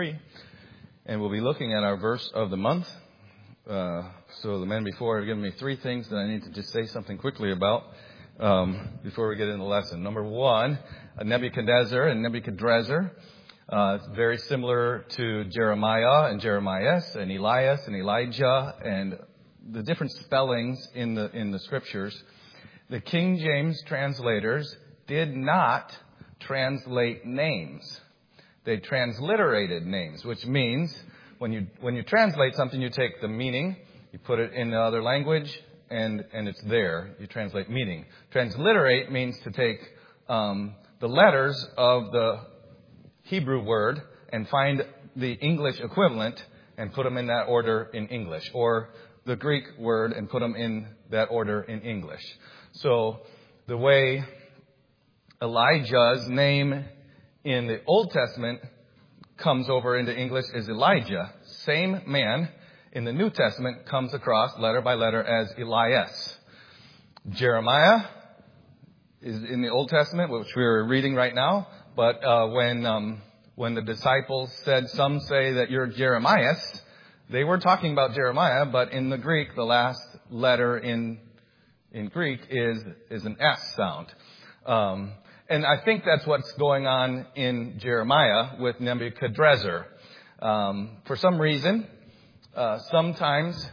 And we'll be looking at our verse of the month. So the men before have given me three things that I need to just say something quickly about before we get into the lesson. Number one, Nebuchadnezzar and Nebuchadrezzar. It's very similar to Jeremiah and Jeremias and Elias and Elijah and the different spellings in the scriptures. The King James translators did not translate names. They transliterated names, which means when you translate something, you take the meaning, you put it in the other language, and it's there. You translate meaning. Transliterate means to take the letters of the Hebrew word and find the English equivalent and put them in that order in English, or the Greek word and put them in that order in English. So the way Elijah's name in the Old Testament comes over into English is Elijah. Same man in the New Testament comes across letter by letter as Elias. Jeremiah is in the Old Testament, which we're reading right now. But when the disciples said, "Some say that you're Jeremias," they were talking about Jeremiah, but in the Greek, the last letter in Greek is an S sound. And I think that's what's going on in Jeremiah with Nebuchadrezzar. For some reason, sometimes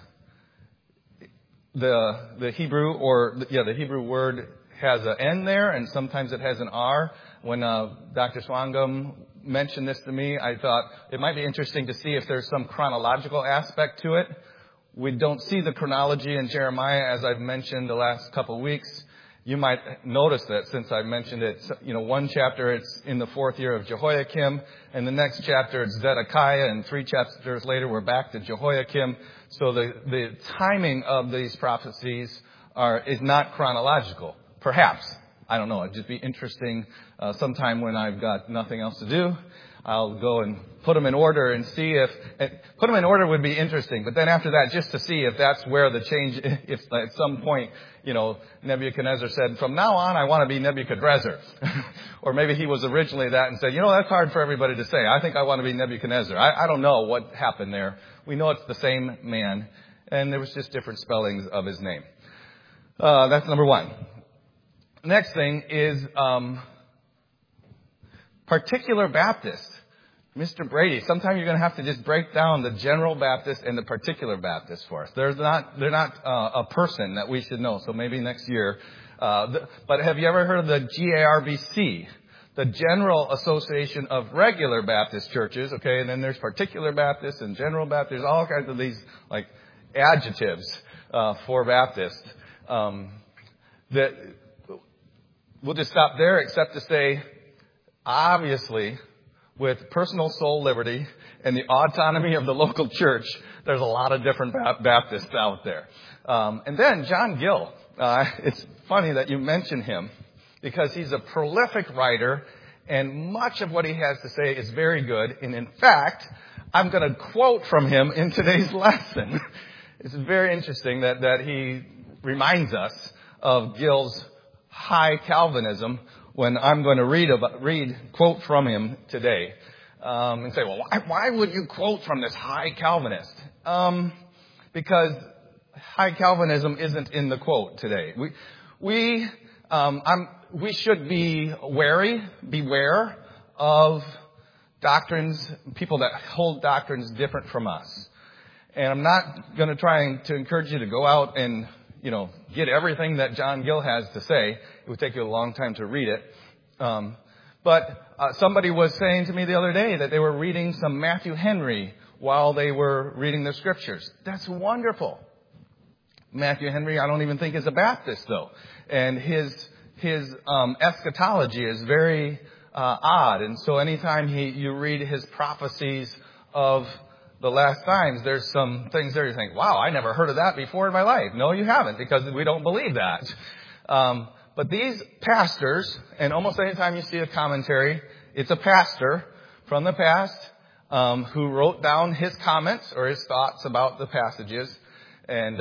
the Hebrew the Hebrew word has an N there, and sometimes it has an R. When Dr. Swangam mentioned this to me, I thought it might be interesting to see if there's some chronological aspect to it. We don't see the chronology in Jeremiah, as I've mentioned the last couple of weeks. You might notice that since I mentioned it, one chapter it's in the 4th year of Jehoiakim, and the next chapter it's Zedekiah, and 3 chapters later we're back to Jehoiakim. So the timing of these prophecies is not chronological. Perhaps. I don't know. It'd just be interesting sometime when I've got nothing else to do. I'll go and put them in order and see put them in order would be interesting. But then after that, just to see if that's where the change, if at some point, Nebuchadnezzar said, "From now on, I want to be Nebuchadrezzar." Or maybe he was originally that and said, "That's hard for everybody to say. I think I want to be Nebuchadnezzar." I don't know what happened there. We know it's the same man. And there was just different spellings of his name. That's number one. Next thing is particular Baptist. Mr. Brady, sometime you're going to have to just break down the general Baptist and the particular Baptist for us. They're not a person that we should know, so maybe next year. But have you ever heard of the GARBC, the General Association of Regular Baptist Churches? Okay, and then there's particular Baptist and general Baptist. There's all kinds of these like adjectives for Baptist. That we'll just stop there, except to say, obviously, with personal soul liberty and the autonomy of the local church, there's a lot of different Baptists out there. And then John Gill. It's funny that you mention him because he's a prolific writer, and much of what he has to say is very good. And in fact, I'm going to quote from him in today's lesson. It's very interesting that he reminds us of Gill's high Calvinism when I'm going to quote from him today, and say, well, why would you quote from this high Calvinist? Because high Calvinism isn't in the quote today. We should be beware of doctrines, people that hold doctrines different from us. And I'm not going to try to encourage you to go out and get everything that John Gill has to say. It would take you a long time to read it. But somebody was saying to me the other day that they were reading some Matthew Henry while they were reading the scriptures. That's wonderful. Matthew Henry, I don't even think is a Baptist, though. And his eschatology is very odd. And so anytime you read his prophecies of the last times, there's some things there you think, wow, I never heard of that before in my life. No, you haven't, because we don't believe that. But these pastors, and almost any time you see a commentary, it's a pastor from the past who wrote down his comments or his thoughts about the passages. And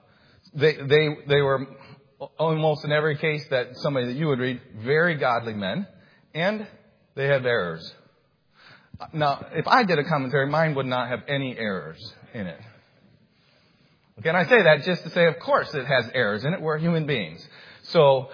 they were almost in every case that somebody that you would read, very godly men, and they had errors. Now, if I did a commentary, mine would not have any errors in it. Okay, and I say that just to say, of course, it has errors in it. We're human beings. So,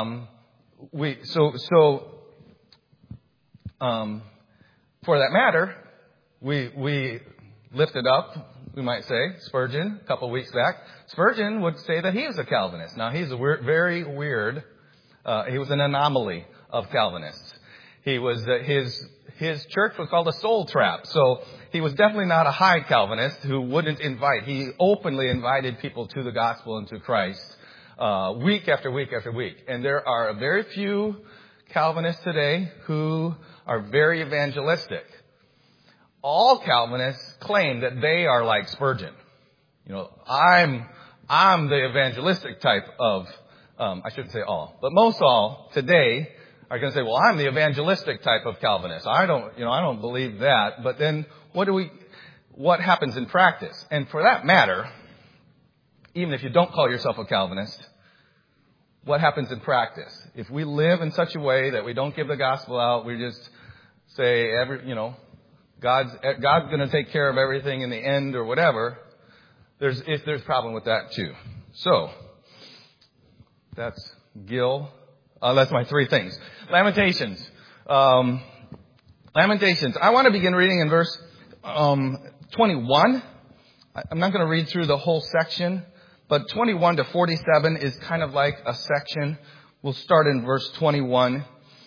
for that matter, we lifted up, we might say, Spurgeon a couple of weeks back. Spurgeon would say that he is a Calvinist. Now, he's a very weird, he was an anomaly of Calvinists. He was, his church was called a soul trap. So he was definitely not a high Calvinist who wouldn't invite. He openly invited people to the gospel and to Christ, week after week after week. And there are very few Calvinists today who are very evangelistic. All Calvinists claim that they are like Spurgeon. You know, I'm the evangelistic type of, I shouldn't say all, but most all today are going to say, well, I'm the evangelistic type of Calvinist. I don't believe that. But then what happens in practice? And for that matter, even if you don't call yourself a Calvinist, what happens in practice? If we live in such a way that we don't give the gospel out, we just say God's going to take care of everything in the end or whatever, there's problem with that too. So, that's Gil. That's my three things. Lamentations. Lamentations. I want to begin reading in verse 21. I'm not going to read through the whole section, but 21 to 47 is kind of like a section. We'll start in verse 21.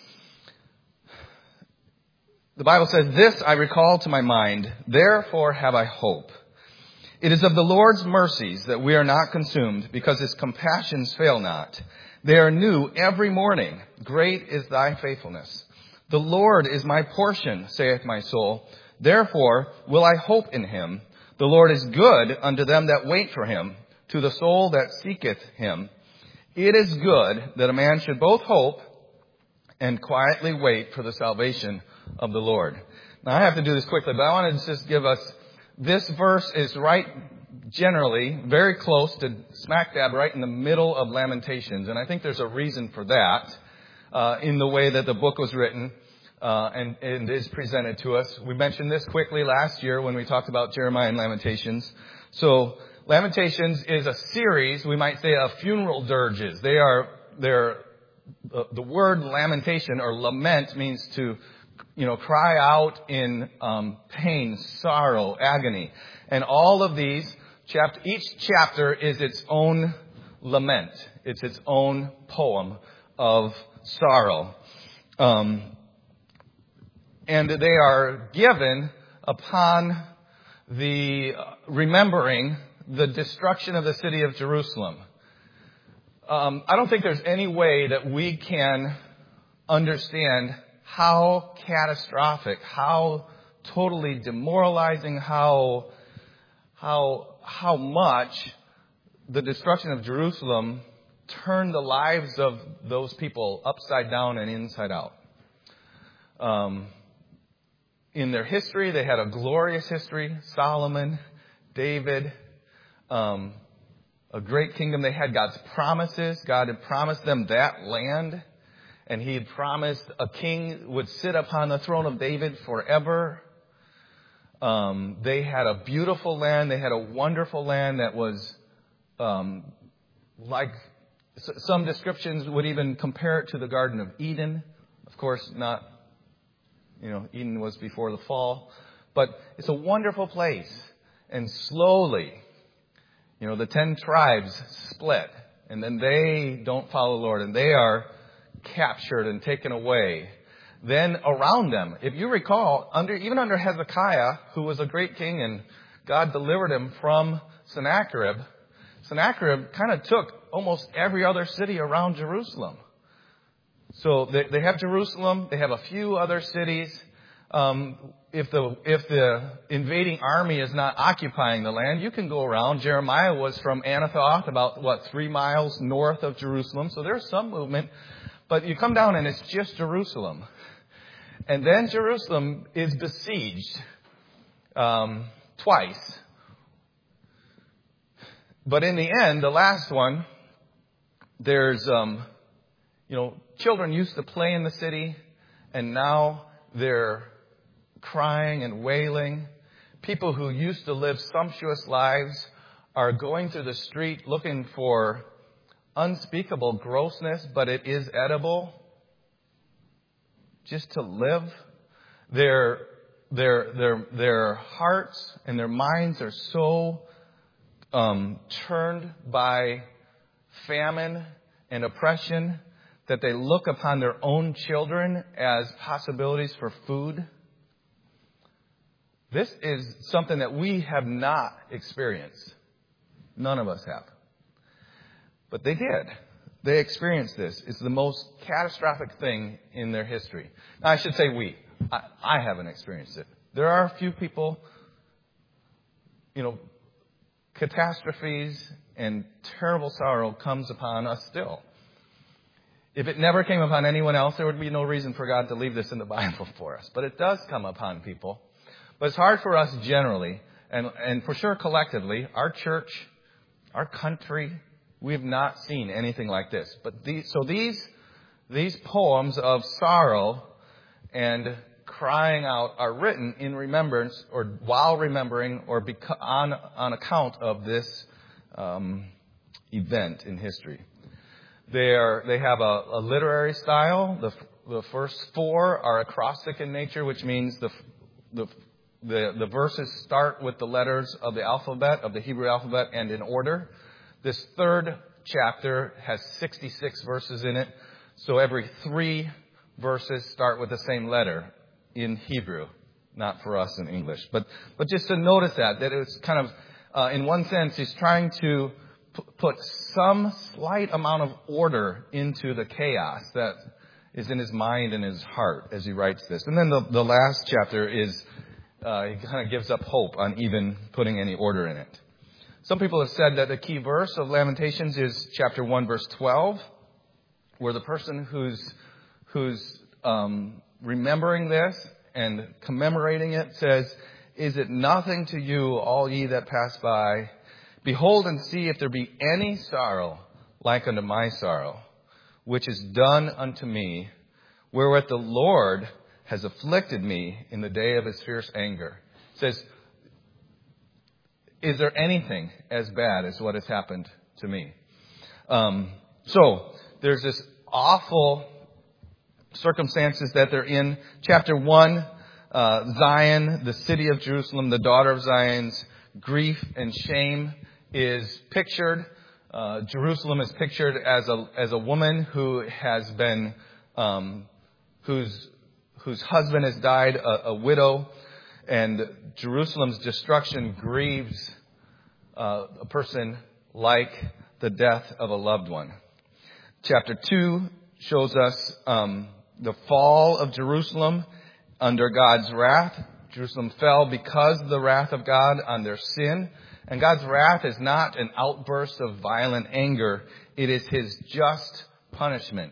The Bible says, "This I recall to my mind, therefore have I hope. It is of the Lord's mercies that we are not consumed, because his compassions fail not. They are new every morning. Great is thy faithfulness. The Lord is my portion, saith my soul. Therefore will I hope in him. The Lord is good unto them that wait for him, to the soul that seeketh him. It is good that a man should both hope and quietly wait for the salvation of the Lord." Now I have to do this quickly, but I want to just give us, this verse is right generally very close to smack dab right in the middle of Lamentations. And I think there's a reason for that, in the way that the book was written, and is presented to us. We mentioned this quickly last year when we talked about Jeremiah and Lamentations. So Lamentations is a series, we might say, of funeral dirges. They're the word lamentation or lament means to, cry out in pain, sorrow, agony. And all of these, each chapter is its own lament. It's its own poem of sorrow. And they are given upon the remembering the destruction of the city of Jerusalem. I don't think there's any way that we can understand how catastrophic, how totally demoralizing, how much the destruction of Jerusalem turned the lives of those people upside down and inside out. In their history, they had a glorious history. Solomon, David, a great kingdom. They had God's promises. God had promised them that land. And he had promised a king would sit upon the throne of David forever. They had a beautiful land. They had a wonderful land that was like some descriptions would even compare it to the Garden of Eden. Of course, not, Eden was before the fall. But it's a wonderful place. And slowly, the 10 tribes split. And then they don't follow the Lord. And they are captured and taken away. Then around them, if you recall, even under Hezekiah, who was a great king and God delivered him from Sennacherib kind of took almost every other city around Jerusalem. So they have Jerusalem, they have a few other cities. If the invading army is not occupying the land, you can go around. Jeremiah was from Anathoth, about 3 miles north of Jerusalem. So there's some movement. But you come down and it's just Jerusalem. And then Jerusalem is besieged twice. But in the end, the last one, there's, children used to play in the city, and now they're crying and wailing. People who used to live sumptuous lives are going through the street looking for unspeakable grossness, but it is edible. Just to live. Their hearts and their minds are so turned by famine and oppression that they look upon their own children as possibilities for food. This is something that we have not experienced. None of us have. But they did. They experienced this. It's the most catastrophic thing in their history. Now, I should say we. I haven't experienced it. There are a few people, catastrophes and terrible sorrow comes upon us still. If it never came upon anyone else, there would be no reason for God to leave this in the Bible for us. But it does come upon people. But it's hard for us generally, and for sure collectively, our church, our country, we have not seen anything like this. But these poems of sorrow and crying out are written in remembrance, or while remembering, or on account of this event in history. They have a literary style. The first four are acrostic in nature, which means the verses start with the letters of the alphabet, of the Hebrew alphabet, and in order. This third chapter has 66 verses in it, so every 3 verses start with the same letter in Hebrew, not for us in English. But just to notice that it's kind of, in one sense, he's trying to put some slight amount of order into the chaos that is in his mind and his heart as he writes this. And then the last chapter is, he kind of gives up hope on even putting any order in it. Some people have said that the key verse of Lamentations is chapter 1, verse 12, where the person who's remembering this and commemorating it says, "Is it nothing to you, all ye that pass by? Behold and see if there be any sorrow like unto my sorrow, which is done unto me, wherewith the Lord has afflicted me in the day of his fierce anger." It says, is there anything as bad as what has happened to me? So there's this awful circumstances that they're in. Chapter 1, Zion, the city of Jerusalem, the daughter of Zion's grief and shame is pictured. Jerusalem is pictured as a woman who has been, whose husband has died, a widow, and Jerusalem's destruction grieves a person like the death of a loved one. Chapter 2 shows us the fall of Jerusalem under God's wrath. Jerusalem fell because of the wrath of God on their sin. And God's wrath is not an outburst of violent anger. It is his just punishment.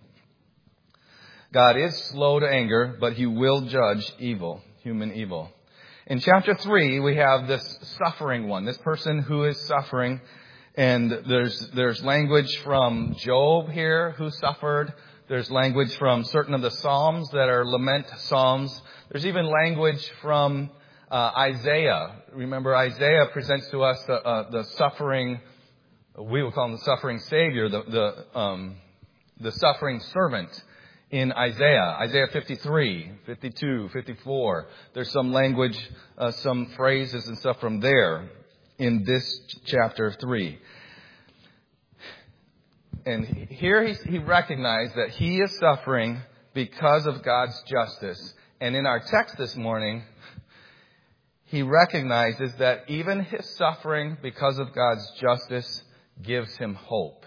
God is slow to anger, but he will judge evil, human evil. In chapter 3, we have this suffering one, this person who is suffering. And there's language from Job here who suffered. There's language from certain of the Psalms that are lament Psalms. There's even language from Isaiah. Remember, Isaiah presents to us the suffering, we will call him the suffering Savior, the suffering servant in Isaiah. Isaiah 53, 52, 54. There's some language, some phrases and stuff from there in this chapter 3. And here he recognized that he is suffering because of God's justice. And in our text this morning, he recognizes that even his suffering because of God's justice gives him hope.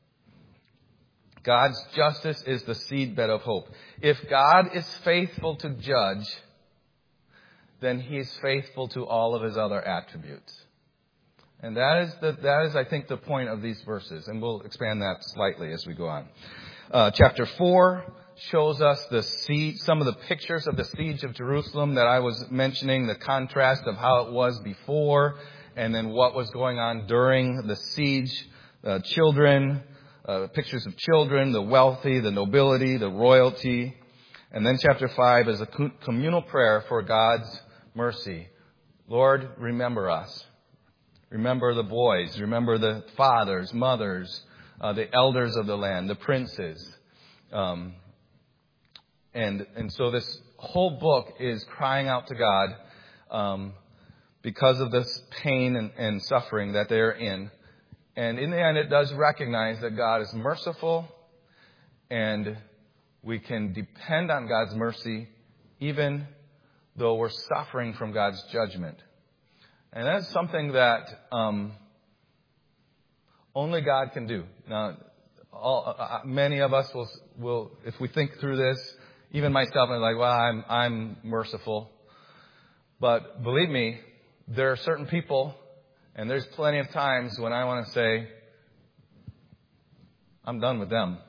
God's justice is the seedbed of hope. If God is faithful to judge, then he is faithful to all of his other attributes. And that is, I think, the point of these verses. And we'll expand that slightly as we go on. Chapter 4 shows us some of the pictures of the siege of Jerusalem that I was mentioning, the contrast of how it was before and then what was going on during the siege. Children, pictures of children, the wealthy, the nobility, the royalty. And then chapter 5 is a communal prayer for God's mercy. Lord, remember us. Remember the boys. Remember the fathers, mothers, the elders of the land, the princes. And so this whole book is crying out to God because of this pain and suffering that they're in. And in the end, it does recognize that God is merciful, and we can depend on God's mercy even though we're suffering from God's judgment. And that's something that only God can do. Now, many of us will, if we think through this, even myself, I'm like, well, I'm merciful. But believe me, there are certain people, and there's plenty of times when I want to say, I'm done with them.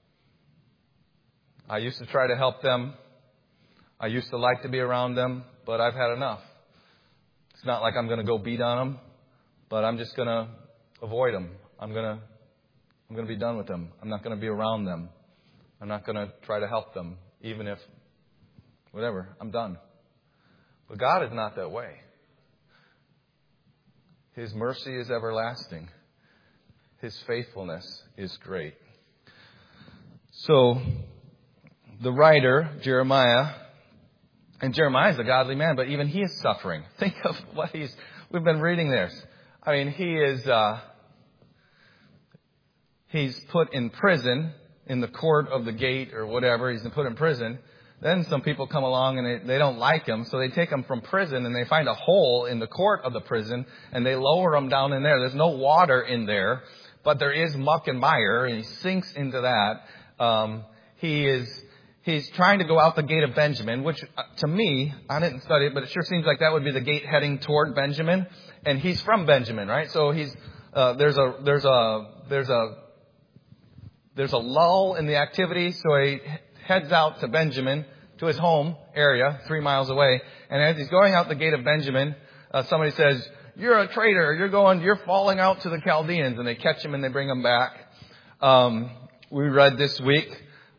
I used to try to help them. I used to like to be around them, but I've had enough. It's not like I'm going to go beat on them, but I'm just going to avoid them. I'm going to be done with them. I'm not going to be around them. I'm not going to try to help them, even if, whatever, I'm done. But God is not that way. His mercy is everlasting. His faithfulness is great. So, the writer, Jeremiah, and Jeremiah is a godly man, but even he is suffering. Think of what we've been reading this. I mean, he's put in prison, in the court of the gate or whatever. He's been put in prison. Then some people come along and they don't like him, so they take him from prison and they find a hole in the court of the prison and they lower him down in there. There's no water in there, but there is muck and mire, and he sinks into that. He's trying to go out the gate of Benjamin, which to me, I didn't study it, but it sure seems like that would be the gate heading toward Benjamin. And he's from Benjamin, right? So there's a lull in the activity. So he heads out to Benjamin, to his home area, 3 miles away. And as he's going out the gate of Benjamin, somebody says, "You're a traitor. You're falling out to the Chaldeans." And they catch him and they bring him back. We read this week,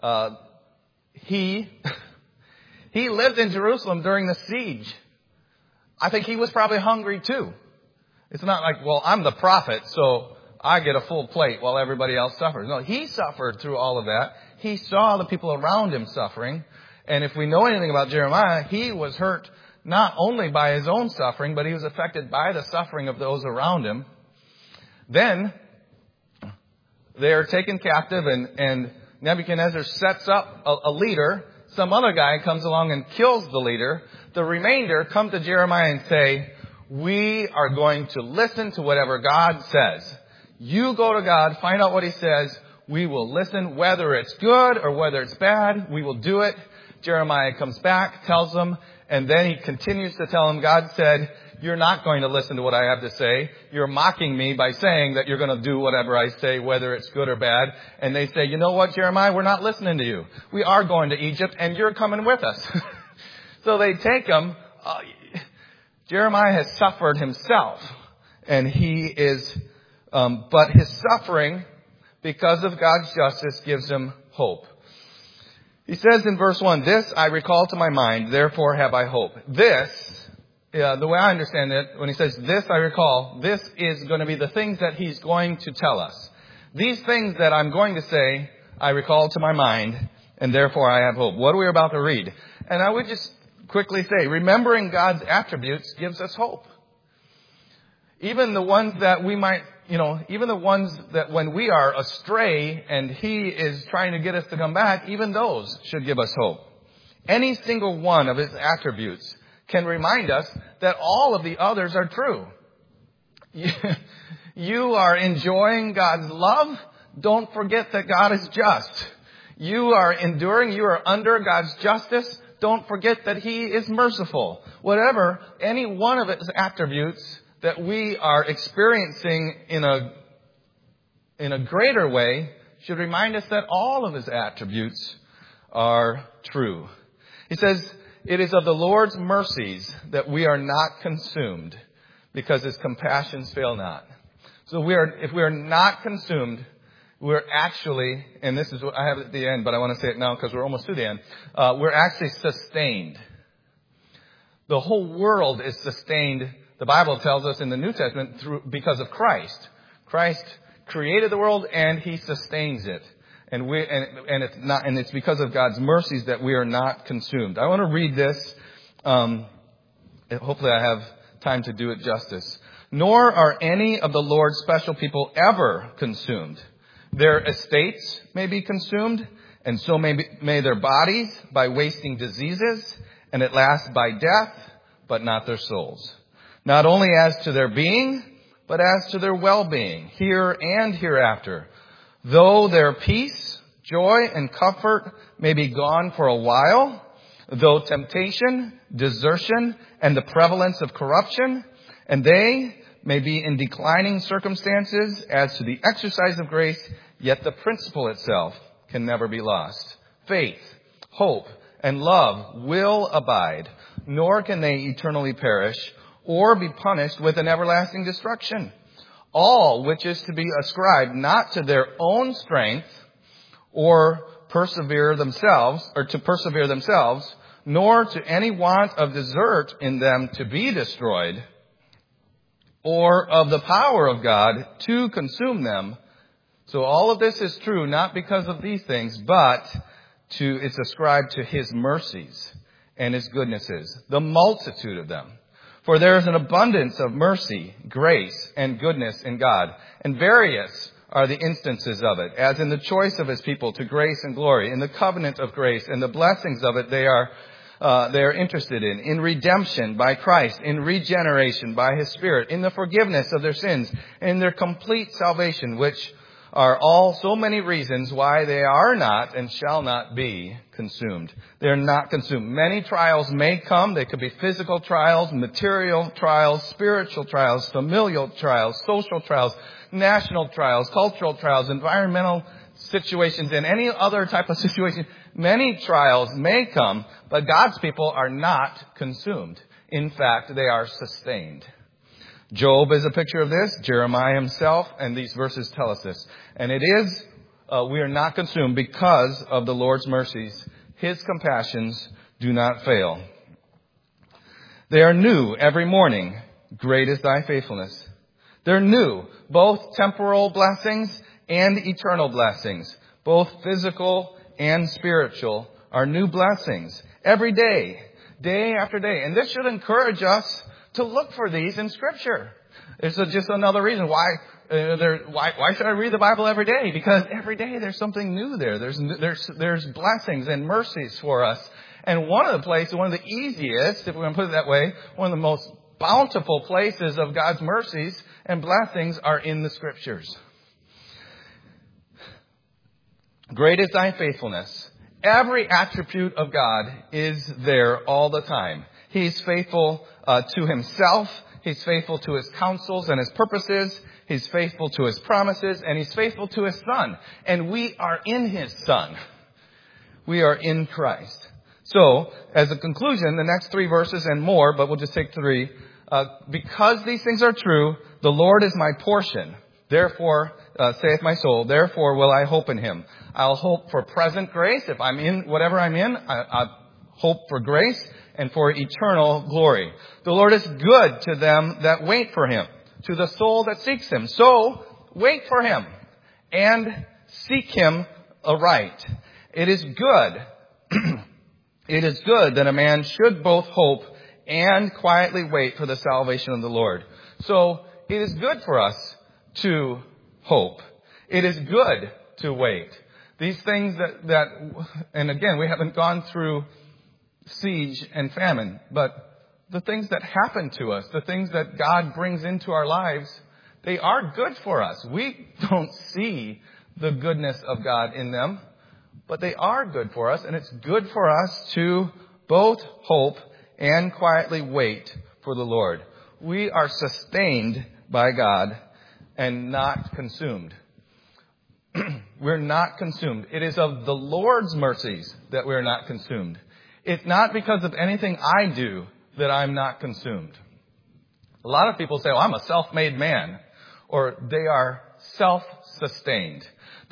He lived in Jerusalem during the siege. I think he was probably hungry too. It's not like, well, I'm the prophet, so I get a full plate while everybody else suffers. No, he suffered through all of that. He saw the people around him suffering. And if we know anything about Jeremiah, he was hurt not only by his own suffering, but he was affected by the suffering of those around him. Then they are taken captive, and Nebuchadnezzar sets up a leader. Some other guy comes along and kills the leader. The remainder come to Jeremiah and say, "We are going to listen to whatever God says. You go to God, find out what He says. We will listen, whether it's good or whether it's bad. We will do it." Jeremiah comes back, tells them, and then he continues to tell them, God said, "You're not going to listen to what I have to say. You're mocking me by saying that you're going to do whatever I say, whether it's good or bad." And they say, "You know what, Jeremiah? We're not listening to you. We are going to Egypt, and you're coming with us." So they take him. Jeremiah has suffered himself, and but his suffering, because of God's justice, gives him hope. He says in verse 1, "This I recall to my mind, therefore have I hope." This, the way I understand it, when he says, "This I recall," this is going to be the things that he's going to tell us. These things that I'm going to say, I recall to my mind, and therefore I have hope. What are we about to read? And I would just quickly say, remembering God's attributes gives us hope. Even the ones that we might, even the ones that when we are astray and He is trying to get us to come back, even those should give us hope. Any single one of His attributes can remind us that all of the others are true. You are enjoying God's love. Don't forget that God is just. You are enduring. You are under God's justice. Don't forget that He is merciful. Whatever, any one of His attributes that we are experiencing in a greater way should remind us that all of His attributes are true. He says, "It is of the Lord's mercies that we are not consumed, because His compassions fail not." So if we are not consumed, we're actually, and this is what I have at the end, but I want to say it now because we're almost to the end, we're actually sustained. The whole world is sustained, the Bible tells us in the New Testament, because of Christ. Christ created the world and He sustains it. And it's because of God's mercies that we are not consumed. I want to read this. Hopefully I have time to do it justice. Nor are any of the Lord's special people ever consumed. Their estates may be consumed, and so may their bodies by wasting diseases, and at last by death, but not their souls. Not only as to their being, but as to their well-being, here and hereafter. Though their peace, joy, and comfort may be gone for a while, though temptation, desertion, and the prevalence of corruption, and they may be in declining circumstances as to the exercise of grace, yet the principle itself can never be lost. Faith, hope, and love will abide, nor can they eternally perish or be punished with an everlasting destruction. All which is to be ascribed not to their own strength or to persevere themselves, nor to any want of desert in them to be destroyed, or of the power of God to consume them. So all of this is true, not because of these things, but it's ascribed to His mercies and His goodnesses, the multitude of them. For there is an abundance of mercy, grace, and goodness in God, and various are the instances of it, as in the choice of His people to grace and glory, in the covenant of grace, and the blessings of it they are interested in redemption by Christ, in regeneration by His Spirit, in the forgiveness of their sins, in their complete salvation, which are all so many reasons why they are not and shall not be consumed. They are not consumed. Many trials may come. They could be physical trials, material trials, spiritual trials, familial trials, social trials, national trials, cultural trials, environmental situations, and any other type of situation. Many trials may come, but God's people are not consumed. In fact, they are sustained. Job is a picture of this, Jeremiah himself, and these verses tell us this. And it is, we are not consumed because of the Lord's mercies. His compassions do not fail. They are new every morning. Great is thy faithfulness. They're new, both temporal blessings and eternal blessings, both physical and spiritual, are new blessings every day, day after day. And this should encourage us to look for these in Scripture. It's just another reason why should I read the Bible every day? Because every day there's something new there. There's blessings and mercies for us. And one of the easiest, if we're going to put it that way, one of the most bountiful places of God's mercies and blessings are in the Scriptures. Great is thy faithfulness. Every attribute of God is there all the time. He's faithful to Himself. He's faithful to His counsels and His purposes. He's faithful to His promises. And He's faithful to His Son. And we are in His Son. We are in Christ. So, as a conclusion, the next 3 verses and more, but we'll just take 3. Because these things are true, the Lord is my portion. Therefore, saith my soul, therefore will I hope in Him. I'll hope for present grace. If I'm in whatever I'm in, I hope for grace and for eternal glory. The Lord is good to them that wait for Him, to the soul that seeks Him. So, wait for Him and seek Him aright. It is good. It is good that a man should both hope and quietly wait for the salvation of the Lord. So, it is good for us to hope. It is good to wait. These things that and again, we haven't gone through siege and famine, but the things that happen to us, the things that God brings into our lives, they are good for us. We don't see the goodness of God in them, but they are good for us, and it's good for us to both hope and quietly wait for the Lord. We are sustained by God and not consumed. We're not consumed. It is of the Lord's mercies that we're not consumed. It's not because of anything I do that I'm not consumed. A lot of people say, I'm a self-made man, or they are self-sustained.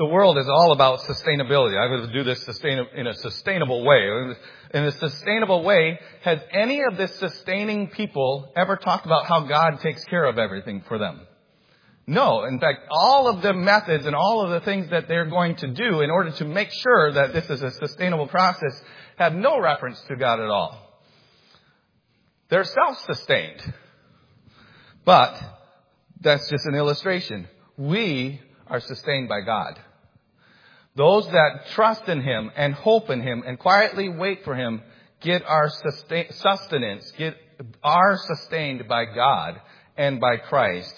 the world is all about sustainability. I would do this in a sustainable way. In a sustainable way, has any of the sustaining people ever talked about how God takes care of everything for them? No. In fact, all of the methods and all of the things that they're going to do in order to make sure that this is a sustainable process have no reference to God at all. They're self-sustained. But that's just an illustration. We are sustained by God. Those that trust in Him and hope in Him and quietly wait for Him get our sustenance, are sustained by God and by Christ.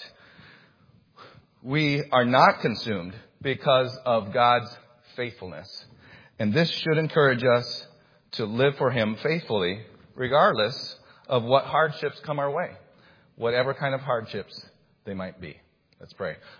We are not consumed because of God's faithfulness. And this should encourage us to live for Him faithfully, regardless of what hardships come our way, whatever kind of hardships they might be. Let's pray.